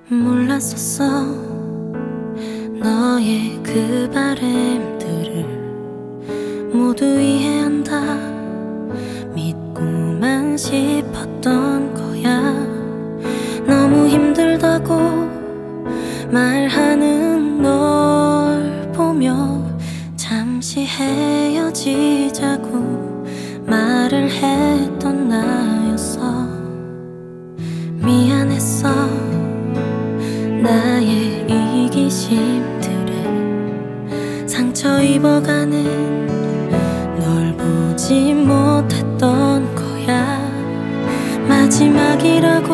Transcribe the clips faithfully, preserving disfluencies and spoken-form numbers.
몰랐었어 너의 그 바램들을 모두 이해한다 믿고만 싶었던 거야. 너무 힘들다고 말하는 널 보며 잠시 헤어지자고 말을 했던 나였어. 미안했어 나의 이기심들에 상처 입어가는 널 보지 못했던 거야. 마지막이라고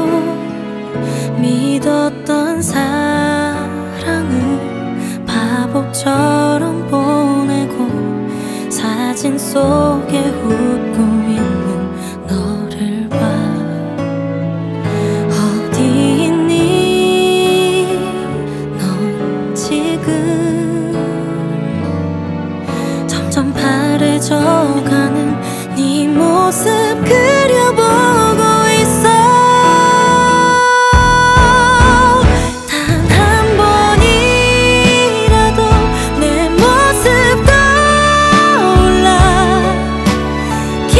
믿었던 사랑을 바보처럼 보내고 사진 속에 웃고 있는 너를 봐. 어디 있니 넌 지금. 점점 바래져가는 네 모습 그려보고 있어. 단 한 번이라도 내 모습 떠올라 긴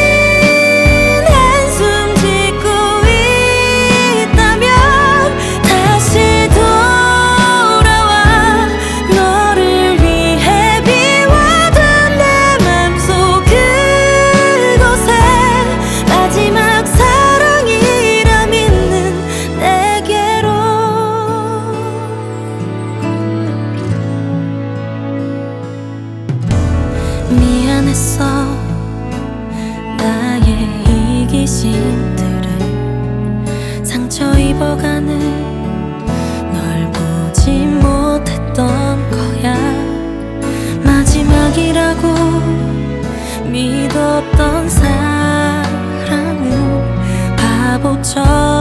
한숨 짓고 있다면 다시 돌아와. 너를 위해 비워둔 내 맘속 그곳에 마지막 사랑이라 믿는 내게로. 미안했어 나의 이기심들을 상처 입어가는 널 보지 못했던 거야. 마지막이라고 믿었던 사랑을 바보처럼